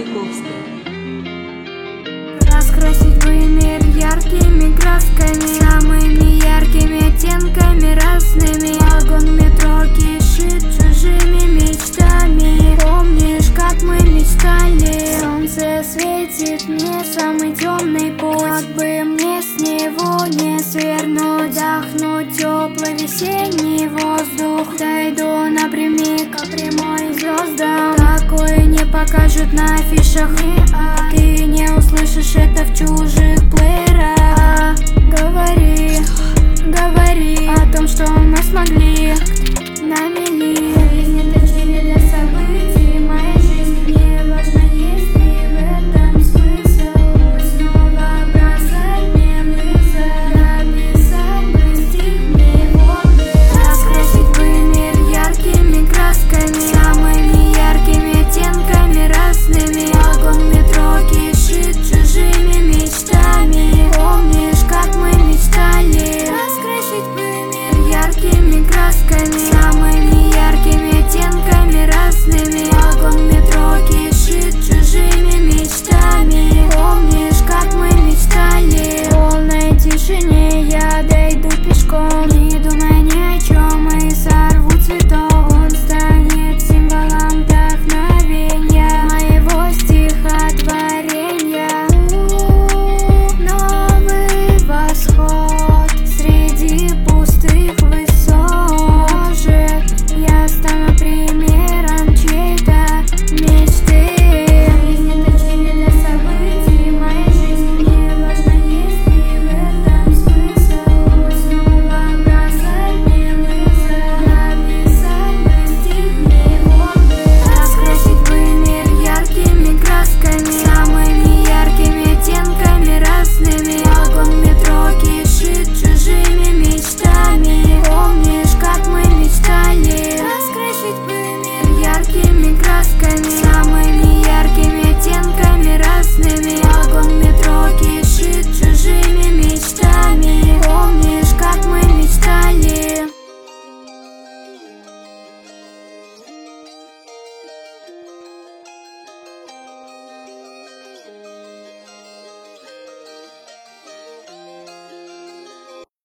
Чайковская. Раскрасить бы мир яркими красками, самыми яркими оттенками разными. Вагон в метро кишит чужими мечтами. Помнишь, как мы мечтали? Солнце светит мне самый темный путь. Как бы мне с него не свернуть, вдохнуть теплый весенний воздух. Дойду напрямик к прямой звездам. Такое не покажут на афишах, ты не услышишь это в чужих плейлистах.